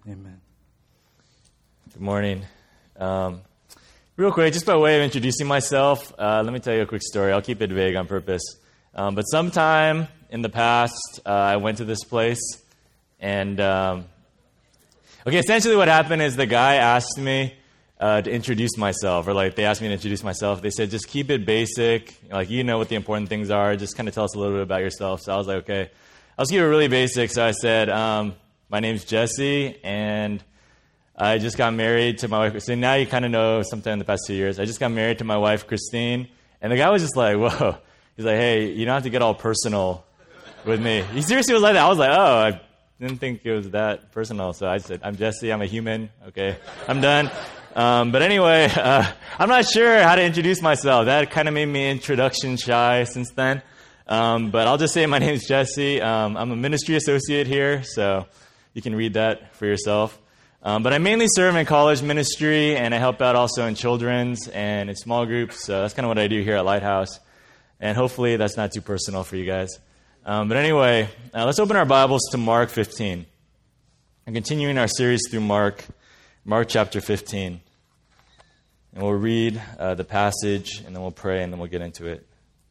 Amen. Good morning. Real quick, just by way of introducing myself, let me tell you a quick story. I'll keep it vague on purpose. But sometime in the past, I went to this place, and essentially what happened is the guy asked me to introduce myself, or they asked me to introduce myself. They said, just keep it basic, you know what the important things are, just kind of tell us a little bit about yourself. So I was like, okay. I'll keep it really basic. So I said, my name's Jesse, and I just got married to my wife. So now you kind of know sometime in the past 2 years. I just got married to my wife, Christine. And the guy was just like, whoa. He's like, hey, you don't have to get all personal with me. He seriously was like that. I was like, oh, I didn't think it was that personal. So I said, I'm Jesse. I'm a human. Okay, I'm done. But anyway, I'm not sure how to introduce myself. That kind of made me introduction shy since then. But I'll just say my name is Jesse. I'm a ministry associate here, so you can read that for yourself. But I mainly serve in college ministry, and I help out also in children's and in small groups. So that's kind of what I do here at Lighthouse. And hopefully that's not too personal for you guys. But anyway, let's open our Bibles to Mark 15. I'm continuing our series through Mark chapter 15. And we'll read the passage, and then we'll pray, and then we'll get into it.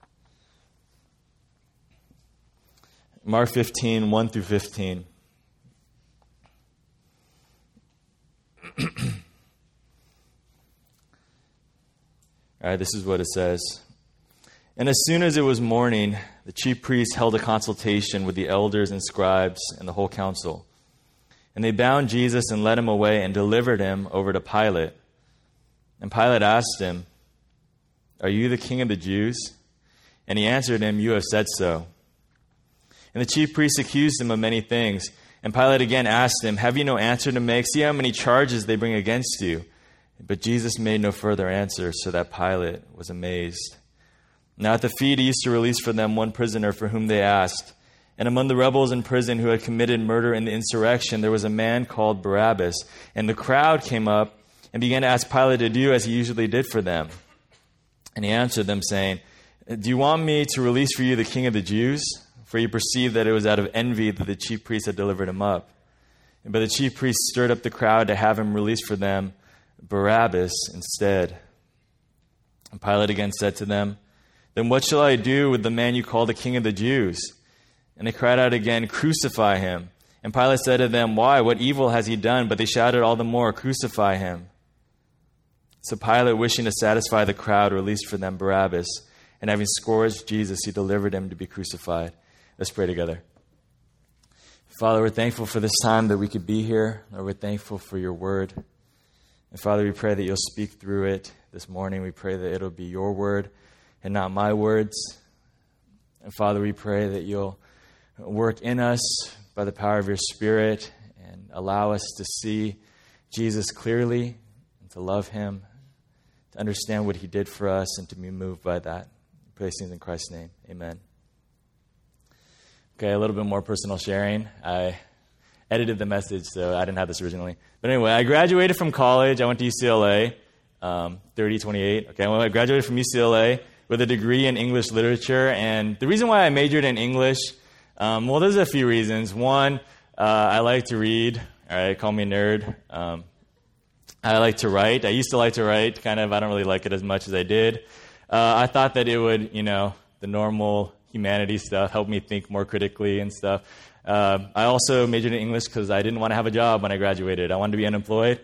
Mark 15, 1 through 15. All right, this is what it says. And as soon as it was morning, the chief priests held a consultation with the elders and scribes and the whole council. And they bound Jesus and led him away and delivered him over to Pilate. And Pilate asked him, "Are you the king of the Jews?" And he answered him, "You have said so." And the chief priests accused him of many things. And Pilate again asked him, "Have you no answer to make? See how many charges they bring against you." But Jesus made no further answer, so that Pilate was amazed. Now at the feast he used to release for them one prisoner for whom they asked. And among the rebels in prison who had committed murder in the insurrection, there was a man called Barabbas. And the crowd came up and began to ask Pilate to do as he usually did for them. And he answered them, saying, "Do you want me to release for you the king of the Jews?" For he perceived that it was out of envy that the chief priests had delivered him up. But the chief priests stirred up the crowd to have him release for them Barabbas instead. And Pilate again said to them, "Then what shall I do with the man you call the king of the Jews?" And they cried out again, "Crucify him." And Pilate said to them, "Why? What evil has he done?" But they shouted all the more, "Crucify him." So Pilate, wishing to satisfy the crowd, released for them Barabbas. And having scourged Jesus, he delivered him to be crucified. Let's pray together. Father, we're thankful for this time that we could be here. Lord, we're thankful for your word. And Father, we pray that you'll speak through it this morning. We pray that it'll be your word and not my words. And Father, we pray that you'll work in us by the power of your Spirit and allow us to see Jesus clearly and to love him, to understand what he did for us, and to be moved by that. We pray things in Christ's name. Amen. Okay, a little bit more personal sharing. I edited the message, so I didn't have this originally. But anyway, I graduated from college. I went to UCLA, 3028. Okay, I graduated from UCLA with a degree in English literature. And the reason why I majored in English, there's a few reasons. One, I like to read. All right, call me a nerd. I like to write. I used to like to write, kind of. I don't really like it as much as I did. I thought that it would, the normal humanities stuff, help me think more critically and stuff. I also majored in English because I didn't want to have a job when I graduated. I wanted to be unemployed.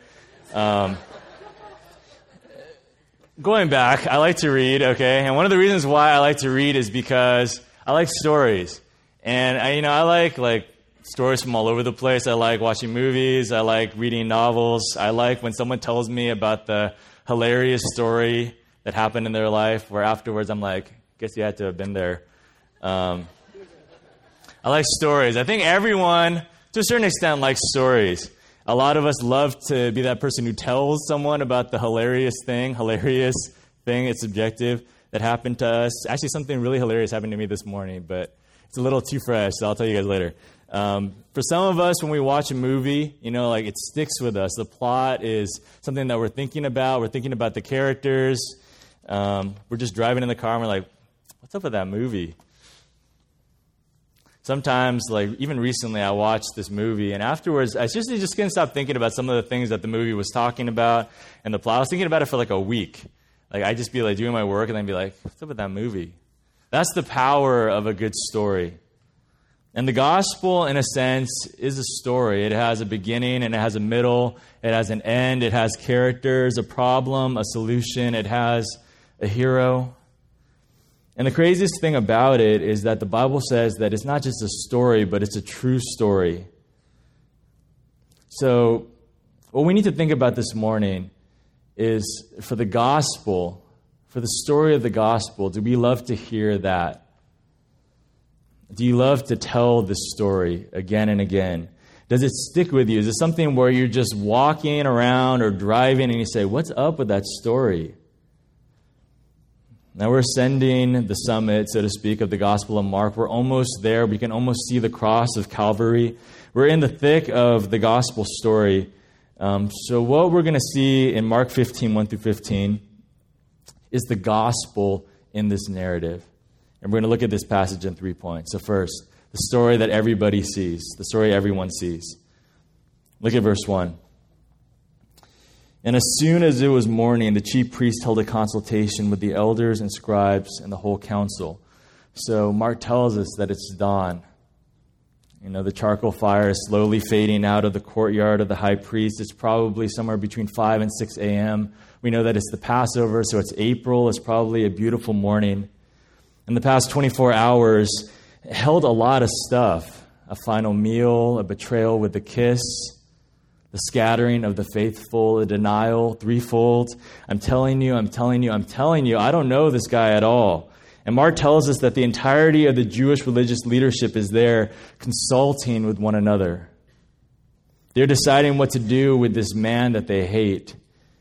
Going back, I like to read, okay? And one of the reasons why I like to read is because I like stories. And, I like stories from all over the place. I like watching movies. I like reading novels. I like when someone tells me about the hilarious story that happened in their life, where afterwards I'm like, guess you had to have been there. I like stories. I think everyone, to a certain extent, likes stories. A lot of us love to be that person who tells someone about the hilarious thing, it's subjective, that happened to us. Actually, something really hilarious happened to me this morning, but it's a little too fresh, so I'll tell you guys later. For some of us, when we watch a movie, it sticks with us. The plot is something that we're thinking about. We're thinking about the characters. We're just driving in the car, and we're like, what's up with that movie? Sometimes, like even recently, I watched this movie, and afterwards, I just couldn't stop thinking about some of the things that the movie was talking about and the plot. I was thinking about it for like a week. Like I'd just be like doing my work, and then be like, "What's up with that movie?" That's the power of a good story. And the gospel, in a sense, is a story. It has a beginning and it has a middle. It has an end. It has characters, a problem, a solution. It has a hero. And the craziest thing about it is that the Bible says that it's not just a story, but it's a true story. So what we need to think about this morning is for the gospel, for the story of the gospel, do we love to hear that? Do you love to tell this story again and again? Does it stick with you? Is it something where you're just walking around or driving and you say, what's up with that story? Now we're ascending the summit, so to speak, of the Gospel of Mark. We're almost there. We can almost see the cross of Calvary. We're in the thick of the gospel story. So what we're going to see in Mark 15, 1 through 15, is the gospel in this narrative. And we're going to look at this passage in 3 points. So first, the story that everybody sees, the story everyone sees. Look at verse 1. And as soon as it was morning, the chief priest held a consultation with the elders and scribes and the whole council. So Mark tells us that it's dawn. The charcoal fire is slowly fading out of the courtyard of the high priest. It's probably somewhere between 5 and 6 a.m. We know that it's the Passover, so it's April. It's probably a beautiful morning. In the past 24 hours, it held a lot of stuff. A final meal, a betrayal with a kiss, the scattering of the faithful, a denial, threefold. I'm telling you, I don't know this guy at all. And Mark tells us that the entirety of the Jewish religious leadership is there consulting with one another. They're deciding what to do with this man that they hate.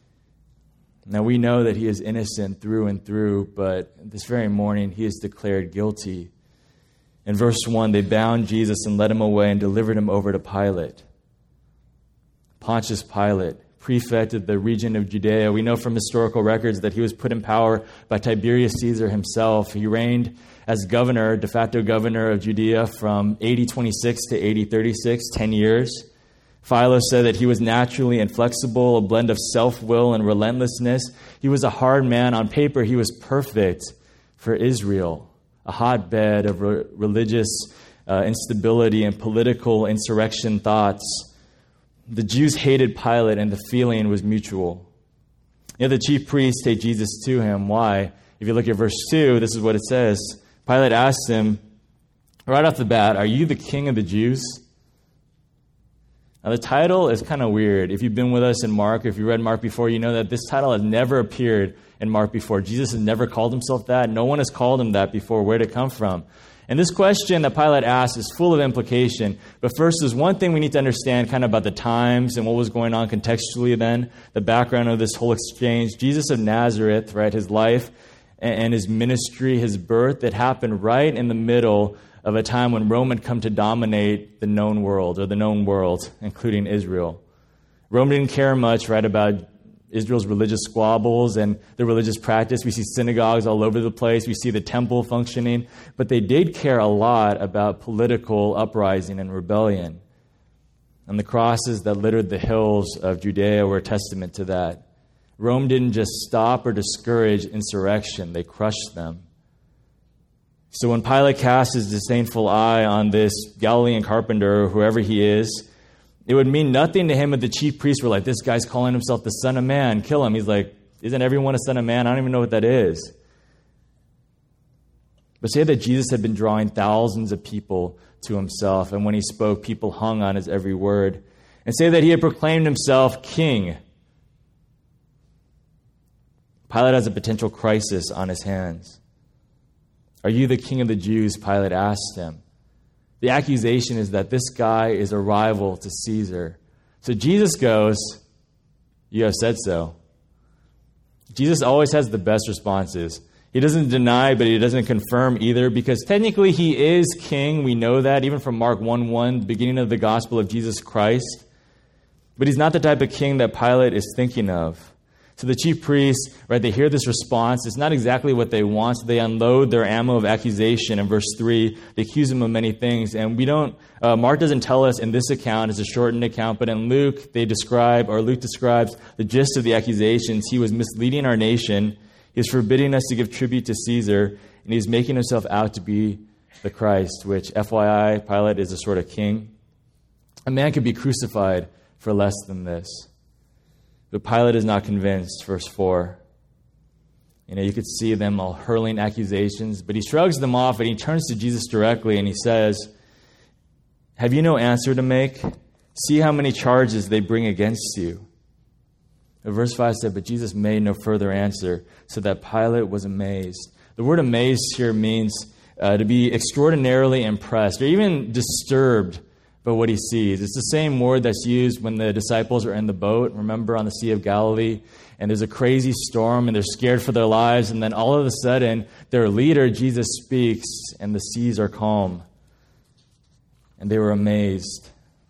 Now we know that he is innocent through and through, but this very morning he is declared guilty. In verse 1, they bound Jesus and led him away and delivered him over to Pilate. Pontius Pilate, prefect of the region of Judea. We know from historical records that he was put in power by Tiberius Caesar himself. He reigned as governor, de facto governor of Judea from AD 26 to AD 36, 10 years. Philo said that he was naturally inflexible, a blend of self-will and relentlessness. He was a hard man. On paper, he was perfect for Israel, a hotbed of religious instability and political insurrection thoughts. The Jews hated Pilate, and the feeling was mutual. The chief priests take Jesus to him. Why? If you look at verse 2, this is what it says. Pilate asked him, right off the bat, "Are you the king of the Jews?" Now, the title is kind of weird. If you've been with us in Mark, if you read Mark before, you know that this title has never appeared in Mark before. Jesus has never called himself that. No one has called him that before. Where did it come from? And this question that Pilate asked is full of implication. But first, there's one thing we need to understand kind of about the times and what was going on contextually then, the background of this whole exchange. Jesus of Nazareth, right, his life and his ministry, his birth, it happened right in the middle of a time when Rome had come to dominate the known world, or the known world, including Israel. Rome didn't care much, right, about Israel's religious squabbles and the religious practice. We see synagogues all over the place. We see the temple functioning. But they did care a lot about political uprising and rebellion. And the crosses that littered the hills of Judea were a testament to that. Rome didn't just stop or discourage insurrection. They crushed them. So when Pilate cast his disdainful eye on this Galilean carpenter, or whoever he is, it would mean nothing to him if the chief priests were like, "This guy's calling himself the Son of Man, kill him." He's like, "Isn't everyone a son of man? I don't even know what that is." But say that Jesus had been drawing thousands of people to himself, and when he spoke, people hung on his every word. And say that he had proclaimed himself king. Pilate has a potential crisis on his hands. "Are you the king of the Jews?" Pilate asked him. The accusation is that this guy is a rival to Caesar. So Jesus goes, "You have said so." Jesus always has the best responses. He doesn't deny, but he doesn't confirm either, because technically he is king. We know that, even from Mark 1:1, the beginning of the gospel of Jesus Christ. But he's not the type of king that Pilate is thinking of. So the chief priests, right, they hear this response. It's not exactly what they want, so they unload their ammo of accusation. In verse 3, they accuse him of many things. And Mark doesn't tell us in this account, it's a shortened account, but in Luke, Luke describes the gist of the accusations. He was misleading our nation. He was forbidding us to give tribute to Caesar, and he's making himself out to be the Christ, which, FYI, Pilate is a sort of king. A man could be crucified for less than this. But Pilate is not convinced, verse 4. You could see them all hurling accusations, but he shrugs them off and he turns to Jesus directly and he says, "Have you no answer to make? See how many charges they bring against you." But verse 5 said, "But Jesus made no further answer, so that Pilate was amazed." The word amazed here means to be extraordinarily impressed or even disturbed by what he sees. It's the same word that's used when the disciples are in the boat, remember, on the Sea of Galilee, and there's a crazy storm and they're scared for their lives, and then all of a sudden their leader, Jesus, speaks and the seas are calm. And they were amazed.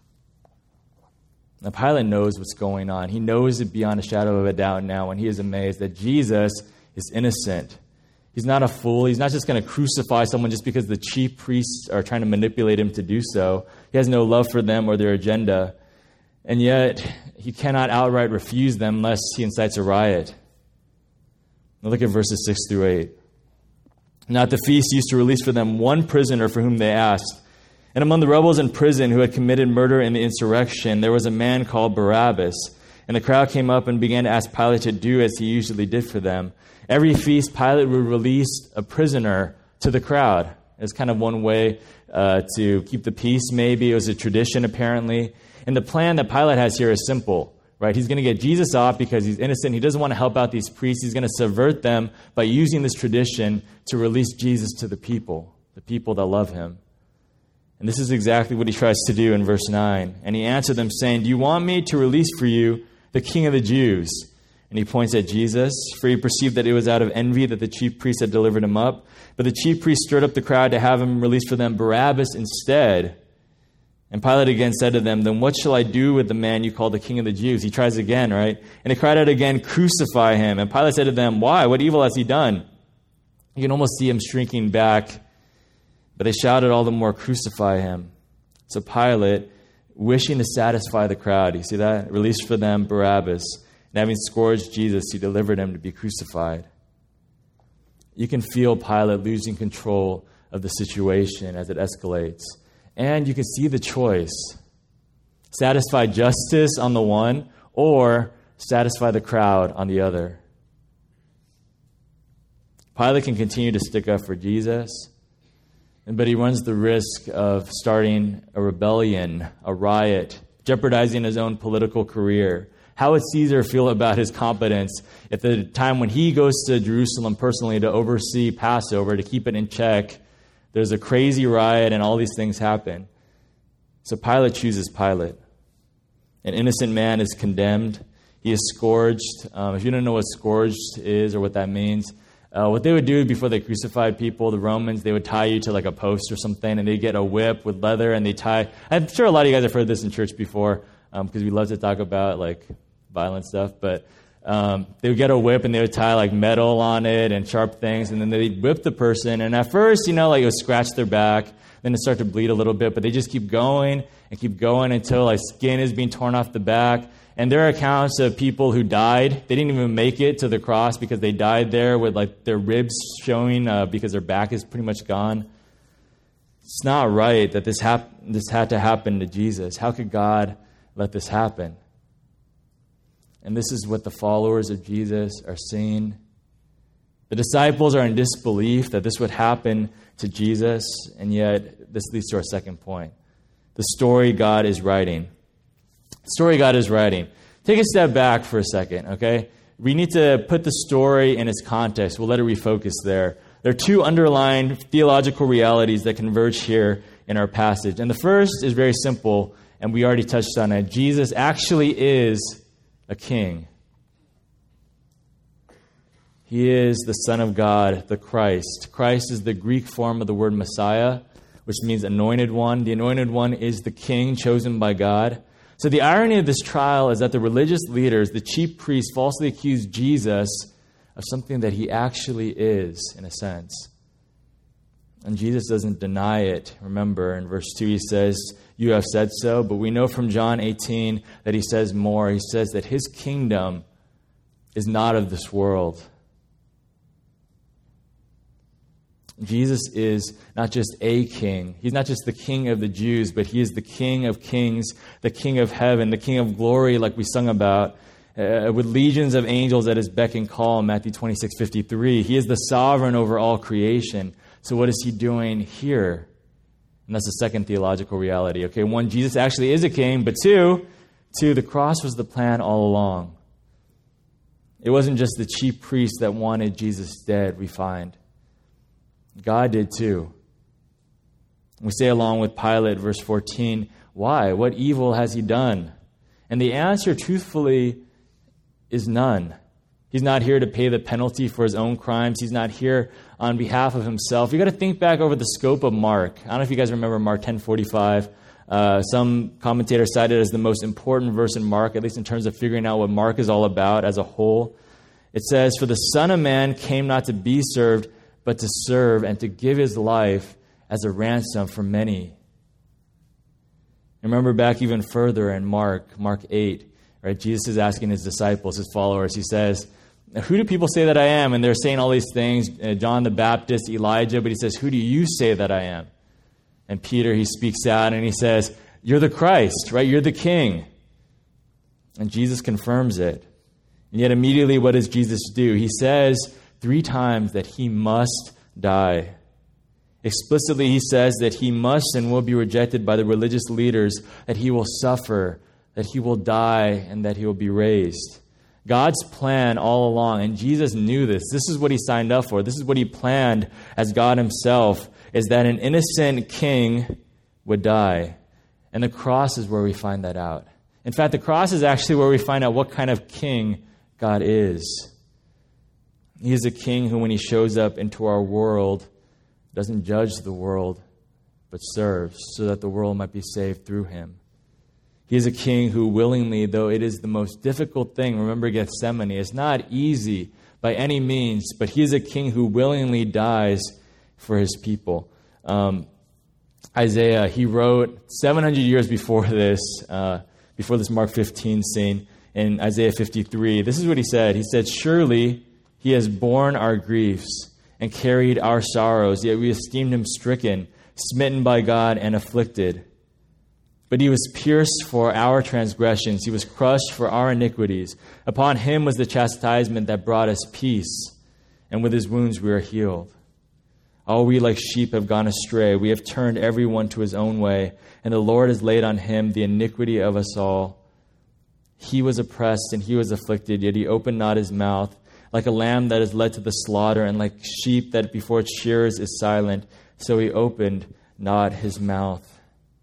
Now Pilate knows what's going on. He knows it beyond a shadow of a doubt now when he is amazed that Jesus is innocent. He's not a fool. He's not just going to crucify someone just because the chief priests are trying to manipulate him to do so. He has no love for them or their agenda. And yet, he cannot outright refuse them lest he incites a riot. Now look at verses 6 through 8. "Now at the feast he used to release for them one prisoner for whom they asked. And among the rebels in prison who had committed murder in the insurrection, there was a man called Barabbas. And the crowd came up and began to ask Pilate to do as he usually did for them. Every feast, Pilate would release a prisoner to the crowd. It's kind of one way to keep the peace, maybe. It was a tradition, apparently. And the plan that Pilate has here is simple, right? He's going to get Jesus off because he's innocent. He doesn't want to help out these priests. He's going to subvert them by using this tradition to release Jesus to the people that love him. And this is exactly what he tries to do in verse 9. "And he answered them, saying, 'Do you want me to release for you the King of the Jews?' And he points at Jesus, for he perceived that it was out of envy that the chief priests had delivered him up. But the chief priests stirred up the crowd to have him release for them Barabbas instead. And Pilate again said to them, 'Then what shall I do with the man you call the King of the Jews?'" He tries again, right? "And they cried out again, 'Crucify him.' And Pilate said to them, 'Why? What evil has he done?' You can almost see him shrinking back. But they shouted all the more, 'Crucify him.' So Pilate, wishing to satisfy the crowd," you see that? "Released for them Barabbas. And having scourged Jesus, he delivered him to be crucified." You can feel Pilate losing control of the situation as it escalates. And you can see the choice. Satisfy justice on the one, or satisfy the crowd on the other. Pilate can continue to stick up for Jesus, but he runs the risk of starting a rebellion, a riot, jeopardizing his own political career. How would Caesar feel about his competence at the time when he goes to Jerusalem personally to oversee Passover, to keep it in check? There's a crazy riot and all these things happen. So Pilate chooses Pilate. An innocent man is condemned. He is scourged. If you don't know what scourged is or what that means, what they would do before they crucified people, the Romans, they would tie you to like a post or something, and they'd get a whip with leather, and they tie... I'm sure a lot of you guys have heard this in church before, because we love to talk about like violent stuff, but they would get a whip and they would tie like metal on it and sharp things, and then they'd whip the person, and at first, it would scratch their back, then it start to bleed a little bit, but they just keep going until like skin is being torn off the back. And there are accounts of people who died. They didn't even make it to the cross because they died there with like their ribs showing because their back is pretty much gone. It's not right that this had to happen to Jesus. How could God let this happen? And this is what the followers of Jesus are seeing. The disciples are in disbelief that this would happen to Jesus, and yet this leads to our second point. The story God is writing. Story God is writing. Take a step back for a second, okay? We need to put the story in its context. We'll let it refocus there. There are two underlying theological realities that converge here in our passage. And the first is very simple, and we already touched on it. Jesus actually is a king. He is the Son of God, the Christ. Christ is the Greek form of the word Messiah, which means anointed one. The anointed one is the king chosen by God. So the irony of this trial is that the religious leaders, the chief priests, falsely accused Jesus of something that he actually is, in a sense. And Jesus doesn't deny it. Remember, in verse 2 he says, "You have said so," but we know from John 18 that he says more. He says that his kingdom is not of this world. Jesus is not just a king. He's not just the king of the Jews, but he is the King of kings, the King of heaven, the King of glory, like we sung about, with legions of angels at his beck and call in Matthew 26:53. He is the sovereign over all creation. So what is he doing here? And that's the second theological reality. Okay, one, Jesus actually is a king, but two, the cross was the plan all along. It wasn't just the chief priests that wanted Jesus dead, we find. God did too. We say along with Pilate, verse 14, why? What evil has he done? And the answer, truthfully, is none. He's not here to pay the penalty for his own crimes. He's not here on behalf of himself. You've got to think back over the scope of Mark. I don't know if you guys remember Mark 10:45. Some commentators cite it as the most important verse in Mark, at least in terms of figuring out what Mark is all about as a whole. It says, "For the Son of Man came not to be served, but to serve and to give his life as a ransom for many." Remember back even further in Mark 8, right? Jesus is asking his disciples, his followers, he says, "Who do people say that I am?" And they're saying all these things, John the Baptist, Elijah, but he says, "Who do you say that I am?" And Peter, he speaks out and he says, "You're the Christ, right? You're the King." And Jesus confirms it. And yet immediately what does Jesus do? He says 3 times that he must die. Explicitly, he says that he must and will be rejected by the religious leaders, that he will suffer, that he will die, and that he will be raised. God's plan all along, and Jesus knew this. This is what he signed up for. This is what he planned as God himself, is that an innocent king would die. And the cross is where we find that out. In fact, the cross is actually where we find out what kind of king God is. He is a king who, when he shows up into our world, doesn't judge the world, but serves so that the world might be saved through him. He is a king who willingly, though it is the most difficult thing, remember Gethsemane, it's not easy by any means, but he is a king who willingly dies for his people. Isaiah, he wrote 700 years before this Mark 15 scene, in Isaiah 53, this is what he said. He said, "Surely he has borne our griefs and carried our sorrows, yet we esteemed him stricken, smitten by God, and afflicted. But he was pierced for our transgressions. He was crushed for our iniquities. Upon him was the chastisement that brought us peace, and with his wounds we are healed. All we like sheep have gone astray. We have turned everyone to his own way, and the Lord has laid on him the iniquity of us all. He was oppressed and he was afflicted, yet he opened not his mouth. Like a lamb that is led to the slaughter, and like sheep that before its shearers is silent, so he opened not his mouth."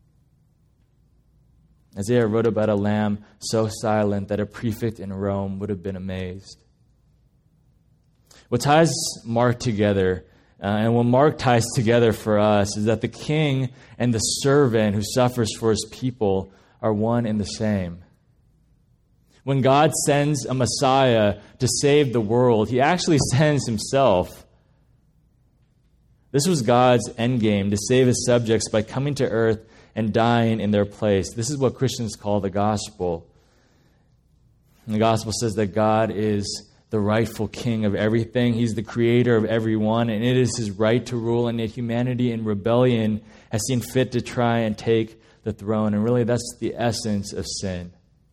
Isaiah wrote about a lamb so silent that a prefect in Rome would have been amazed. What ties Mark together, and what Mark ties together for us, is that the king and the servant who suffers for his people are one and the same. When God sends a Messiah to save the world, he actually sends himself. This was God's endgame, to save his subjects by coming to earth and dying in their place. This is what Christians call the gospel. And the gospel says that God is the rightful king of everything. He's the creator of everyone, and it is his right to rule, and yet humanity in rebellion has seen fit to try and take the throne. And really, that's the essence of sin.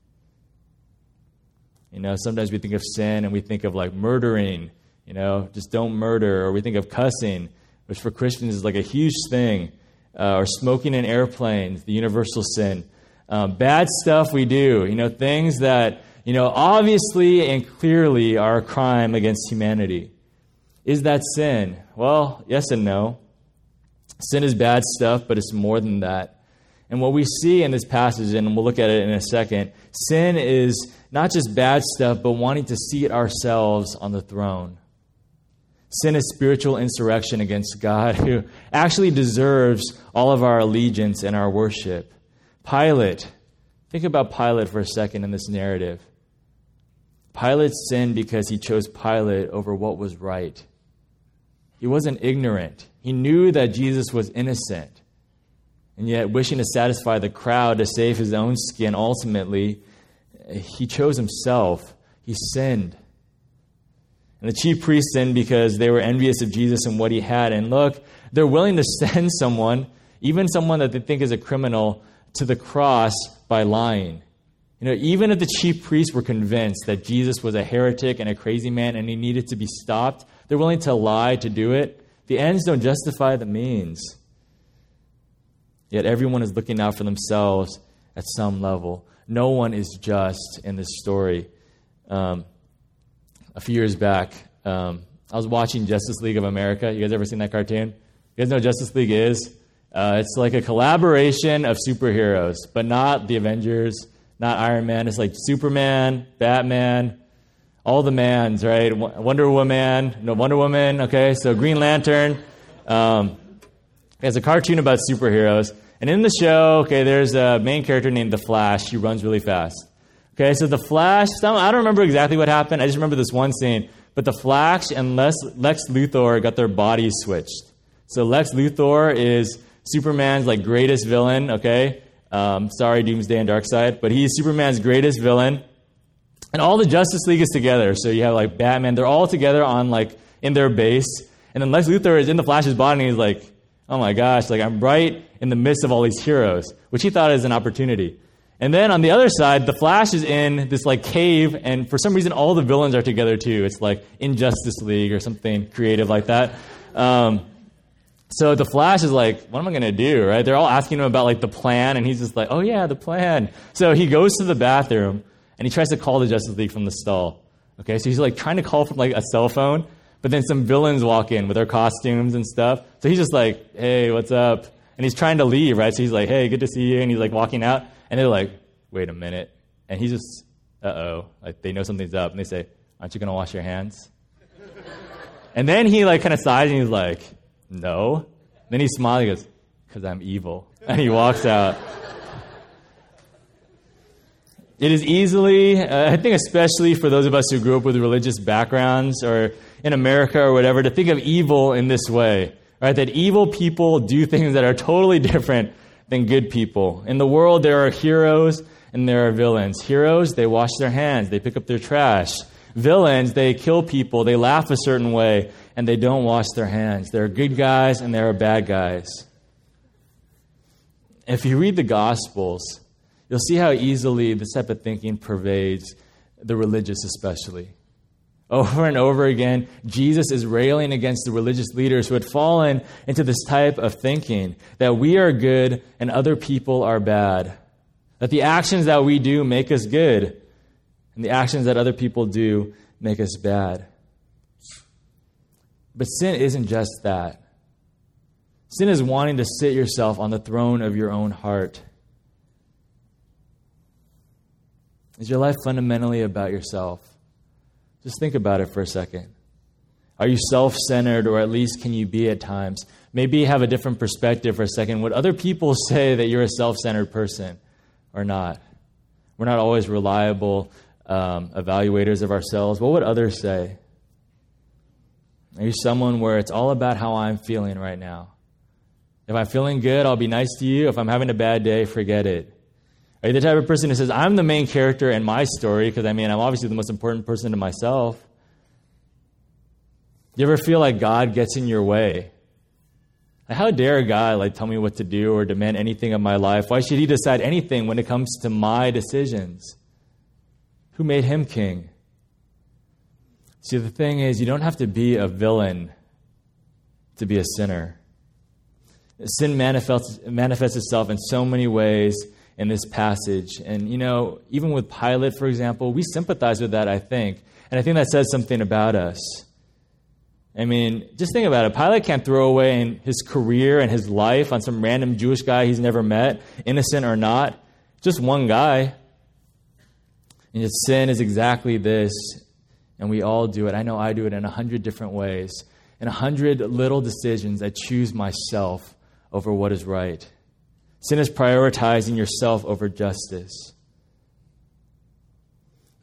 You know, sometimes we think of sin and we think of like murdering, just don't murder. Or we think of cussing, which for Christians is like a huge thing. Or smoking in airplanes, the universal sin. Bad stuff we do, things that, obviously and clearly are a crime against humanity. Is that sin? Well, yes and no. Sin is bad stuff, but it's more than that. And what we see in this passage, and we'll look at it in a second, sin is not just bad stuff, but wanting to seat ourselves on the throne. Sin is spiritual insurrection against God, who actually deserves all of our allegiance and our worship. Pilate, Think about Pilate for a second in this narrative. Pilate sinned because he chose Pilate over what was right. He wasn't ignorant. He knew that Jesus was innocent. And yet, wishing to satisfy the crowd to save his own skin, ultimately, he chose himself. He sinned. And the chief priests sinned because they were envious of Jesus and what he had. And look, they're willing to send someone, even someone that they think is a criminal, to the cross by lying. Even if the chief priests were convinced that Jesus was a heretic and a crazy man and he needed to be stopped, they're willing to lie to do it. The ends don't justify the means. Yet everyone is looking out for themselves at some level. No one is just in this story. A few years back, I was watching Justice League of America. You guys ever seen that cartoon? You guys know what Justice League is? It's like a collaboration of superheroes, but not the Avengers, not Iron Man. It's like Superman, Batman, all the mans, right? Wonder Woman, okay? So Green Lantern. It's a cartoon about superheroes. And in the show, okay, there's a main character named The Flash. He runs really fast. Okay, so The Flash, I don't remember exactly what happened. I just remember this one scene. But The Flash and Lex Luthor got their bodies switched. So Lex Luthor is Superman's greatest villain, okay? Sorry, Doomsday and Darkseid. But he's Superman's greatest villain. And all the Justice League is together. So you have Batman. They're all together on in their base. And then Lex Luthor is in The Flash's body and he's like, oh my gosh, I'm right in the midst of all these heroes, which he thought is an opportunity. And then on the other side, The Flash is in this cave, and for some reason all the villains are together too. It's in Justice League or something creative like that. So The Flash is what am I going to do, right? They're all asking him about the plan, and he's just oh yeah, the plan. So he goes to the bathroom, and he tries to call the Justice League from the stall. Okay, so he's trying to call from a cell phone, but then some villains walk in with their costumes and stuff. So he's just hey, what's up? And he's trying to leave, right? So he's hey, good to see you. And he's walking out. And they're wait a minute. And he's just, uh-oh. They know something's up. And they say, aren't you going to wash your hands? And then he kind of sighs and he's no. And then he smiles and he goes, because I'm evil. And he walks out. It is easily, I think especially for those of us who grew up with religious backgrounds or in America or whatever, to think of evil in this way, right? That evil people do things that are totally different than good people. In the world, there are heroes and there are villains. Heroes, they wash their hands, they pick up their trash. Villains, they kill people, they laugh a certain way, and they don't wash their hands. There are good guys and there are bad guys. If you read the Gospels, you'll see how easily this type of thinking pervades the religious especially. Over and over again, Jesus is railing against the religious leaders who had fallen into this type of thinking, that we are good and other people are bad, that the actions that we do make us good, and the actions that other people do make us bad. But sin isn't just that. Sin is wanting to sit yourself on the throne of your own heart. Is your life fundamentally about yourself? Just think about it for a second. Are you self-centered, or at least can you be at times? Maybe have a different perspective for a second. Would other people say that you're a self-centered person or not? We're not always reliable evaluators of ourselves. What would others say? Are you someone where it's all about how I'm feeling right now? If I'm feeling good, I'll be nice to you. If I'm having a bad day, forget it. Are you the type of person who says, I'm the main character in my story, because I'm obviously the most important person to myself? Do you ever feel like God gets in your way? How dare a God tell me what to do or demand anything of my life? Why should he decide anything when it comes to my decisions? Who made him king? See, the thing is, you don't have to be a villain to be a sinner. Sin manifests itself in so many ways in this passage. And, even with Pilate, for example, we sympathize with that, I think. And I think that says something about us. Just think about it. Pilate can't throw away his career and his life on some random Jewish guy he's never met, innocent or not. Just one guy. And yet sin is exactly this. And we all do it. I know I do it in 100 different ways. In 100 little decisions, I choose myself over what is right. Sin is prioritizing yourself over justice.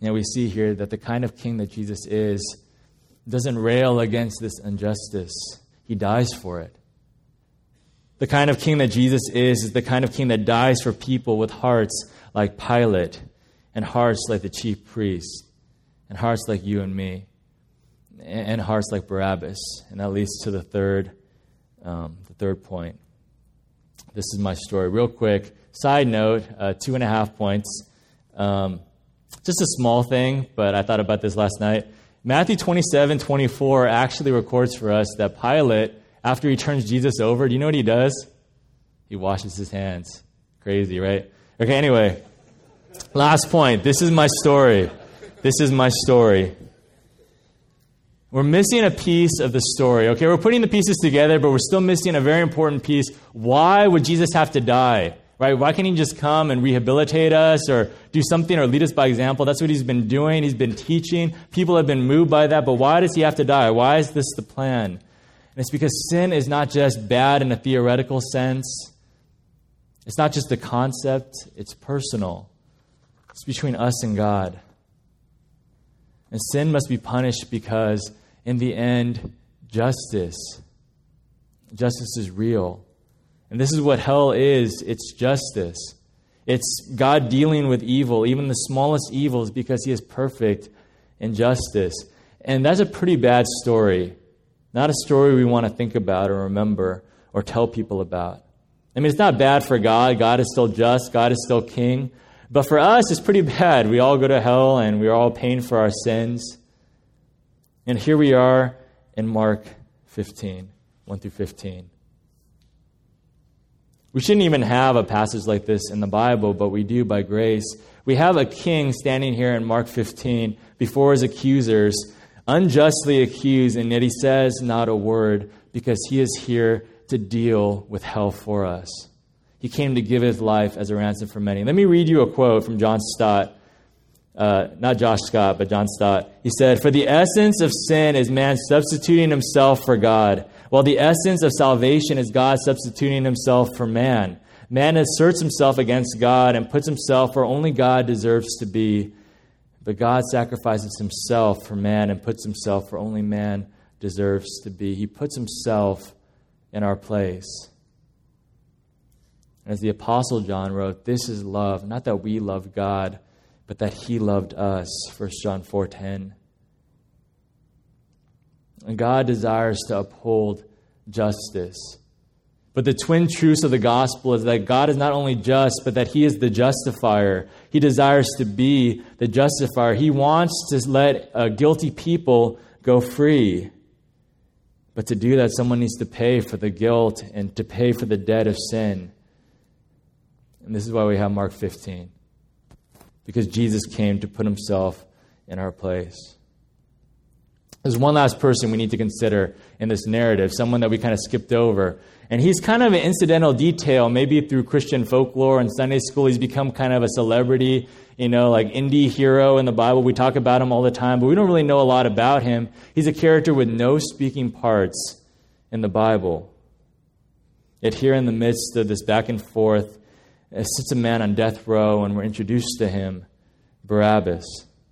we see here that the kind of king that Jesus is doesn't rail against this injustice. He dies for it. The kind of king that Jesus is the kind of king that dies for people with hearts like Pilate and hearts like the chief priest and hearts like you and me and hearts like Barabbas. And that leads to the third point. This is my story. Real quick, side note, 2.5 points. Just a small thing, but I thought about this last night. Matthew 27:24 actually records for us that Pilate, after he turns Jesus over, do you know what he does? He washes his hands. Crazy, right? Okay, anyway, last point. This is my story. We're missing a piece of the story. Okay, we're putting the pieces together, but we're still missing a very important piece. Why would Jesus have to die? Right? Why can't he just come and rehabilitate us or do something or lead us by example? That's what he's been doing. He's been teaching. People have been moved by that. But why does he have to die? Why is this the plan? And it's because sin is not just bad in a theoretical sense. It's not just a concept. It's personal. It's between us and God. And sin must be punished because, in the end, justice is real. And this is what hell is. It's justice. It's God dealing with evil, even the smallest evils, because he is perfect in justice. And that's a pretty bad story. Not a story we want to think about or remember or tell people about. I mean, it's not bad for God. God is still just. God is still king. But for us, it's pretty bad. We all go to hell and we're all paying for our sins. And here we are in Mark 15, 1 through 15. We shouldn't even have a passage like this in the Bible, but we do by grace. We have a king standing here in Mark 15 before his accusers, unjustly accused, and yet he says not a word because he is here to deal with hell for us. He came to give his life as a ransom for many. Let me read you a quote from John Stott. Not Josh Scott, but John Stott. He said, "For the essence of sin is man substituting himself for God, while the essence of salvation is God substituting himself for man. Man asserts himself against God and puts himself where only God deserves to be. But God sacrifices himself for man and puts himself where only man deserves to be." He puts himself in our place. As the Apostle John wrote, this is love, not that we love God, but that he loved us, 1 John 4:10. And God desires to uphold justice. But the twin truths of the gospel is that God is not only just, but that he is the justifier. He desires to be the justifier. He wants to let guilty people go free. But to do that, someone needs to pay for the guilt and to pay for the debt of sin. And this is why we have Mark 15. Because Jesus came to put himself in our place. There's one last person we need to consider in this narrative, someone that we kind of skipped over. And he's kind of an incidental detail, maybe through Christian folklore and Sunday school. He's become kind of a celebrity, like indie hero in the Bible. We talk about him all the time, but we don't really know a lot about him. He's a character with no speaking parts in the Bible. Yet here in the midst of this back and forth, sits a man on death row, and we're introduced to him, Barabbas.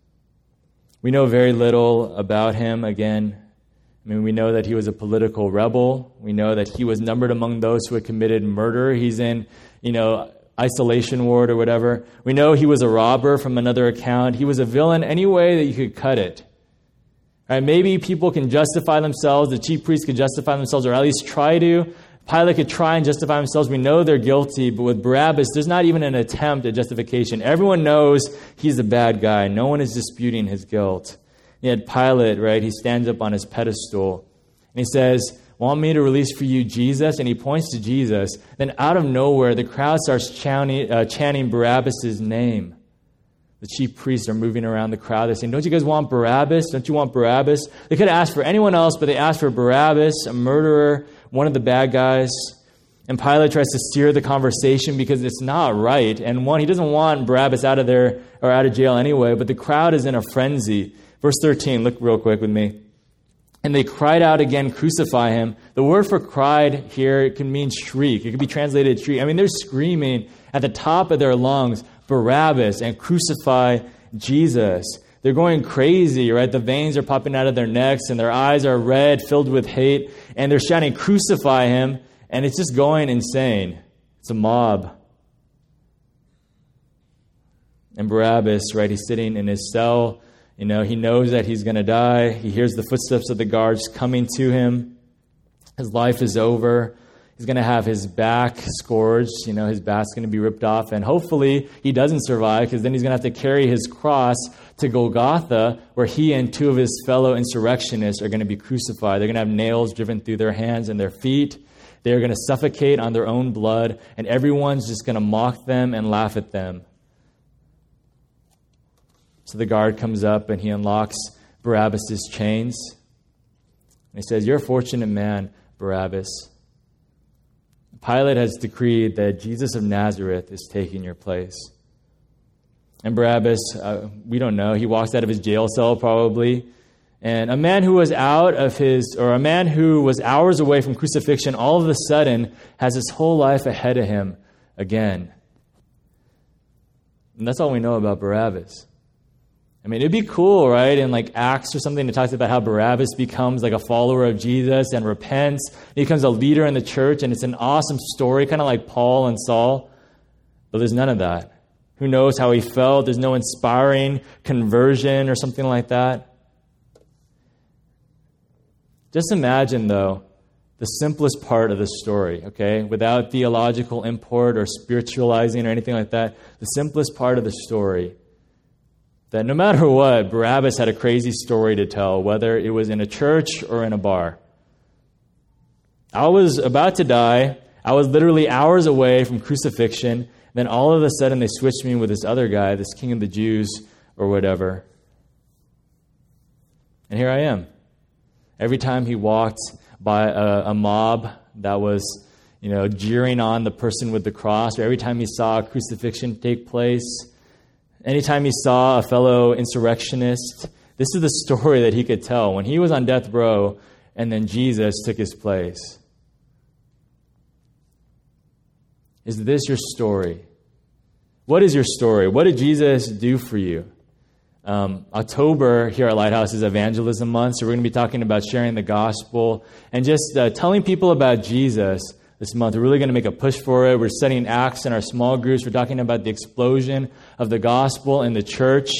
We know very little about him. Again, we know that he was a political rebel. We know that he was numbered among those who had committed murder. He's in, isolation ward or whatever. We know he was a robber from another account. He was a villain any way that you could cut it. Right? Maybe people can justify themselves. The chief priests could justify themselves, or at least try to. Pilate could try and justify themselves. We know they're guilty, but with Barabbas, there's not even an attempt at justification. Everyone knows he's a bad guy. No one is disputing his guilt. Yet Pilate, right, he stands up on his pedestal, and he says, "Want me to release for you Jesus?" And he points to Jesus. Then out of nowhere, the crowd starts chanting Barabbas' name. The chief priests are moving around the crowd. They're saying, "Don't you guys want Barabbas? Don't you want Barabbas?" They could have asked for anyone else, but they asked for Barabbas, a murderer, one of the bad guys. And Pilate tries to steer the conversation because it's not right. And one, he doesn't want Barabbas out of there or out of jail anyway, but the crowd is in a frenzy. Verse 13, look real quick with me. "And they cried out again, 'Crucify him.'" The word for cried here, it can mean shriek. It could be translated shriek. They're screaming at the top of their lungs, "Barabbas," and "Crucify Jesus. They're going crazy, right? The veins are popping out of their necks and their eyes are red, filled with hate, and they're shouting, "Crucify him," and it's just going insane. It's a mob. And Barabbas, right, he's sitting in his cell. He knows that he's going to die. He hears the footsteps of the guards coming to him. His life is over. He's going to have his back scourged. His back's going to be ripped off. And hopefully he doesn't survive, because then he's going to have to carry his cross to Golgotha, where he and two of his fellow insurrectionists are going to be crucified. They're going to have nails driven through their hands and their feet. They're going to suffocate on their own blood. And everyone's just going to mock them and laugh at them. So the guard comes up and he unlocks Barabbas' chains. And he says, "You're a fortunate man, Barabbas. Pilate has decreed that Jesus of Nazareth is taking your place." And Barabbas, we don't know. He walks out of his jail cell probably. And a man who was hours away from crucifixion, all of a sudden has his whole life ahead of him again. And that's all we know about Barabbas. It'd be cool, right? In like Acts or something, it talks about how Barabbas becomes like a follower of Jesus and repents. He becomes a leader in the church, and it's an awesome story, kind of like Paul and Saul. But there's none of that. Who knows how he felt? There's no inspiring conversion or something like that. Just imagine, though, the simplest part of the story, okay? Without theological import or spiritualizing or anything like that, the simplest part of the story, that no matter what, Barabbas had a crazy story to tell, whether it was in a church or in a bar. I was about to die. I was literally hours away from crucifixion. Then all of a sudden they switched me with this other guy, this king of the Jews or whatever. And here I am. Every time he walked by a mob that was, jeering on the person with the cross, or every time he saw a crucifixion take place, anytime he saw a fellow insurrectionist, this is the story that he could tell when he was on death row and then Jesus took his place. Is this your story? What is your story? What did Jesus do for you? October here at Lighthouse is Evangelism Month, so we're going to be talking about sharing the gospel and just telling people about Jesus this month. We're really going to make a push for it. We're studying Acts in our small groups. We're talking about the explosion of the gospel in the church.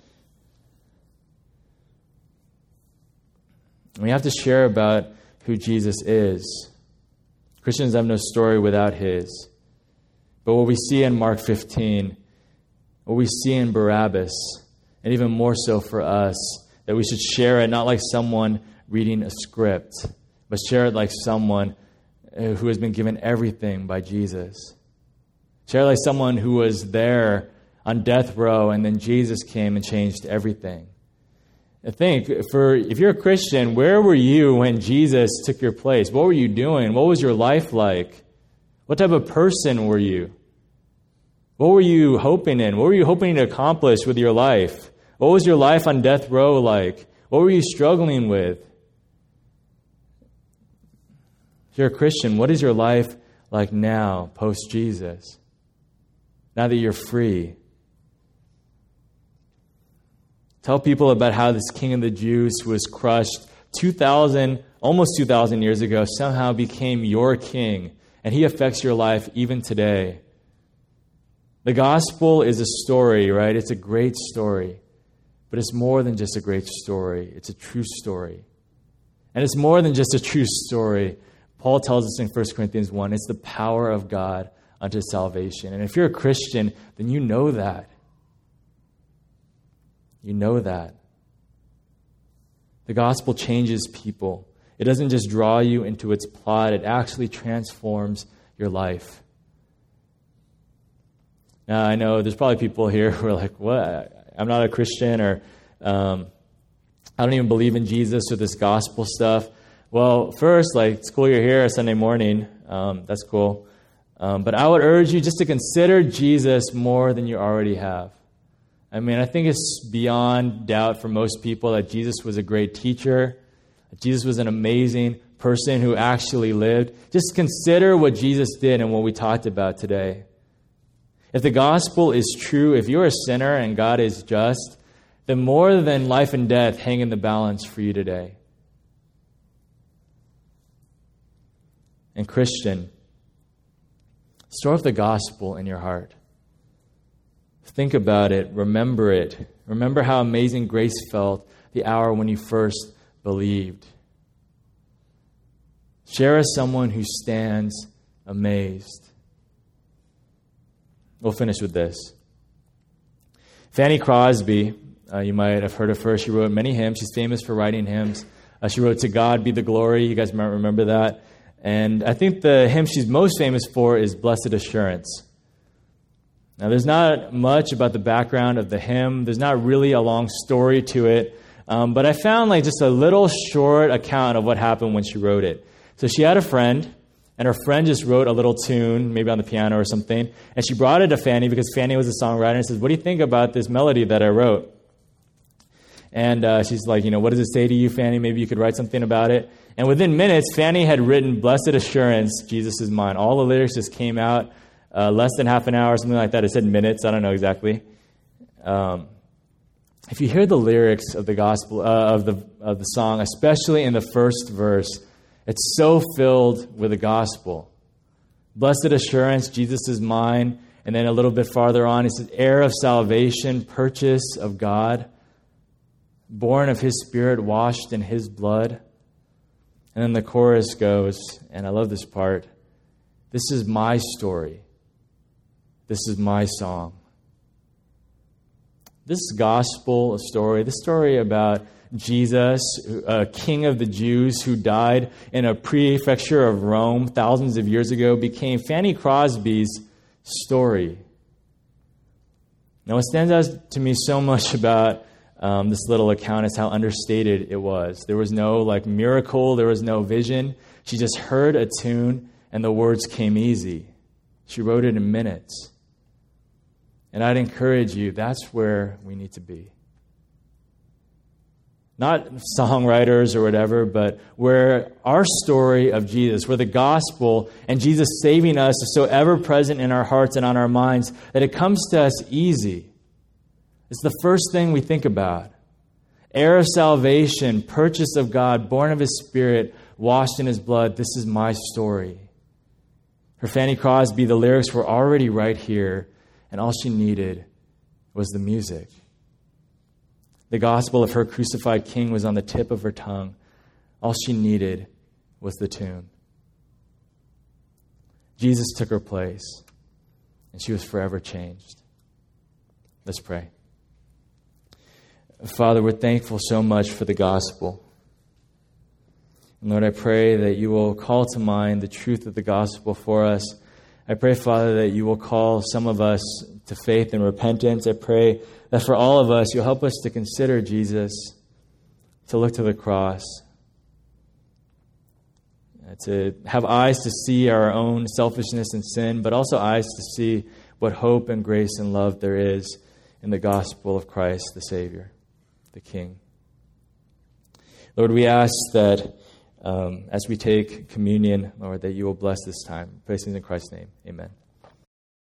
We have to share about who Jesus is. Christians have no story without his. But what we see in Mark 15, what we see in Barabbas, and even more so for us, that we should share it not like someone reading a script, but share it like someone who has been given everything by Jesus. Share it like someone who was there on death row and then Jesus came and changed everything. I think, if you're a Christian, where were you when Jesus took your place? What were you doing? What was your life like? What type of person were you? What were you hoping in? What were you hoping to accomplish with your life? What was your life on death row like? What were you struggling with? If you're a Christian, what is your life like now, post-Jesus? Now that you're free. Tell people about how this king of the Jews who was crushed almost 2,000 years ago, somehow became your king, and he affects your life even today. The gospel is a story, right? It's a great story. But it's more than just a great story. It's a true story. And it's more than just a true story. Paul tells us in 1 Corinthians 1, it's the power of God unto salvation. And if you're a Christian, then you know that. You know that. The gospel changes people. It doesn't just draw you into its plot. It actually transforms your life. Now, I know there's probably people here who are like, what? I'm not a Christian, or I don't even believe in Jesus or this gospel stuff. Well, first, it's cool you're here Sunday morning. That's cool. But I would urge you just to consider Jesus more than you already have. I think it's beyond doubt for most people that Jesus was a great teacher. That Jesus was an amazing person who actually lived. Just consider what Jesus did and what we talked about today. If the gospel is true, if you're a sinner and God is just, then more than life and death hang in the balance for you today. And Christian, store up the gospel in your heart. Think about it. Remember it. Remember how amazing grace felt the hour when you first believed. Share as someone who stands amazed. We'll finish with this. Fanny Crosby, you might have heard of her. She wrote many hymns. She's famous for writing hymns. She wrote "To God Be the Glory." You guys might remember that. And I think the hymn she's most famous for is "Blessed Assurance." Now, there's not much about the background of the hymn. There's not really a long story to it. But I found just a little short account of what happened when she wrote it. So she had a friend, and her friend just wrote a little tune, maybe on the piano or something, and she brought it to Fanny because Fanny was a songwriter and says, "What do you think about this melody that I wrote?" And she's like, what does it say to you, Fanny? Maybe you could write something about it. And within minutes, Fanny had written "Blessed Assurance, Jesus is Mine." All the lyrics just came out. Less than half an hour, something like that. It said minutes. I don't know exactly. If you hear the lyrics of the gospel of the song, especially in the first verse, it's so filled with the gospel. Blessed assurance, Jesus is mine. And then a little bit farther on, it says, heir of salvation, purchase of God, born of His Spirit, washed in His blood. And then the chorus goes, and I love this part, this is my story. This is my song. This gospel story, this story about Jesus, a king of the Jews who died in a prefecture of Rome thousands of years ago, became Fanny Crosby's story. Now, what stands out to me so much about this little account is how understated it was. There was no miracle, there was no vision. She just heard a tune and the words came easy. She wrote it in minutes. And I'd encourage you, that's where we need to be. Not songwriters or whatever, but where our story of Jesus, where the gospel and Jesus saving us is so ever present in our hearts and on our minds that it comes to us easy. It's the first thing we think about. Heir of salvation, purchase of God, born of His Spirit, washed in His blood. This is my story. For Fanny Crosby, the lyrics were already right here, and all she needed was the music. The gospel of her crucified King was on the tip of her tongue. All she needed was the tune. Jesus took her place, and she was forever changed. Let's pray. Father, we're thankful so much for the gospel. And Lord, I pray that you will call to mind the truth of the gospel for us. I pray, Father, that you will call some of us to faith and repentance. I pray that for all of us, you'll help us to consider Jesus, to look to the cross, to have eyes to see our own selfishness and sin, but also eyes to see what hope and grace and love there is in the gospel of Christ, the Savior, the King. Lord, we ask that as we take communion, Lord, that you will bless this time. Praise in Christ's name. Amen.